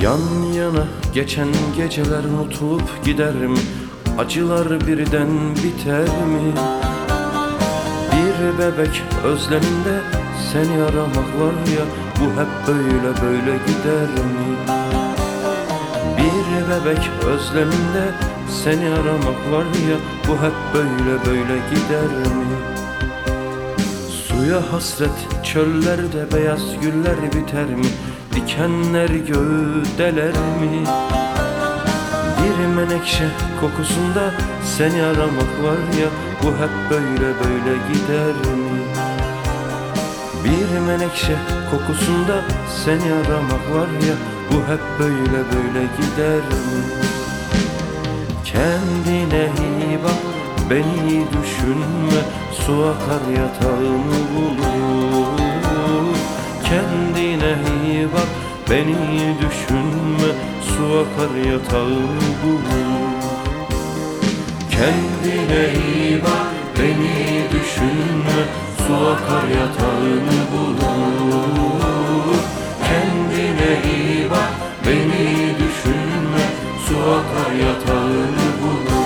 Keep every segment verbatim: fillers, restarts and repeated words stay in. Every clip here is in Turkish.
Yan yana geçen geceler unutulup gider mi? Acılar birden biter mi? Bir bebek özleminde seni aramak var ya, bu hep böyle böyle gider mi? Bir bebek özleminde seni aramak var ya, bu hep böyle böyle gider mi? Suya hasret çöllerde beyaz güller biter mi? Dikenler göğü deler mi? Bir menekşe kokusunda seni aramak var ya, bu hep böyle böyle gider mi? Bir menekşe kokusunda seni aramak var ya, bu hep böyle böyle gider mi? Kendine iyi bak, beni düşünme, su akar yatağını bulur. Kendine iyi bak, beni düşünme, su akar yatağını bulur. Kendine iyi bak, beni düşünme, su akar yatağını bulur. Kendine iyi bak, beni düşünme, su akar yatağını bulur.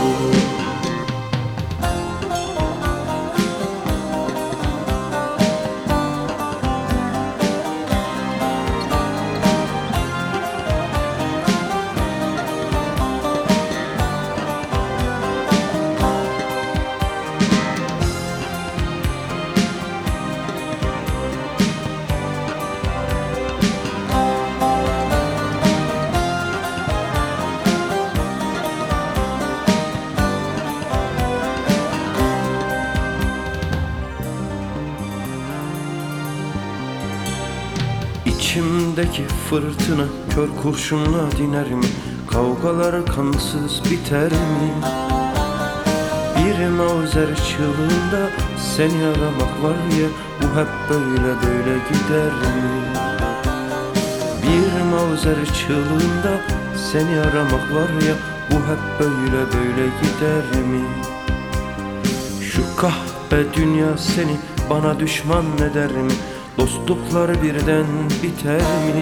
İçimdeki fırtına kör kurşunla diner mi? Kavgalar kansız biter mi? Bir mavzer çığlığında seni aramak var ya, bu hep böyle böyle gider mi? Bir mavzer çığlığında seni aramak var ya, bu hep böyle böyle gider mi? Şu kahpe dünya seni bana düşman eder mi? Dostluklar birden biter mi?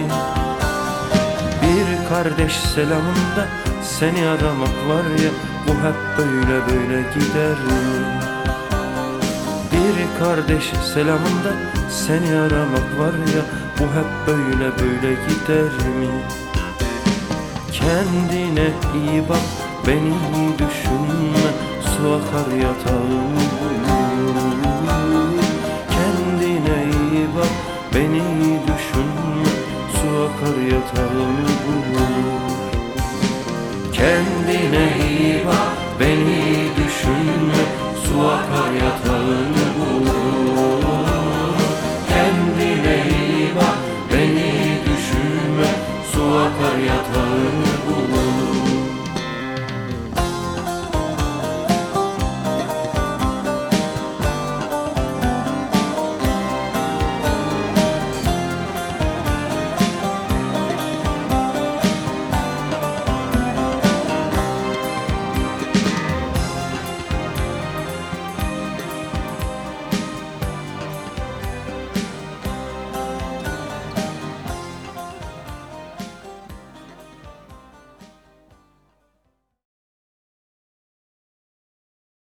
Bir kardeş selamında seni aramak var ya, bu hep böyle böyle gider mi? Bir kardeş selamında seni aramak var ya, bu hep böyle böyle gider mi? Kendine iyi bak, beni düşünme, su akar yatağını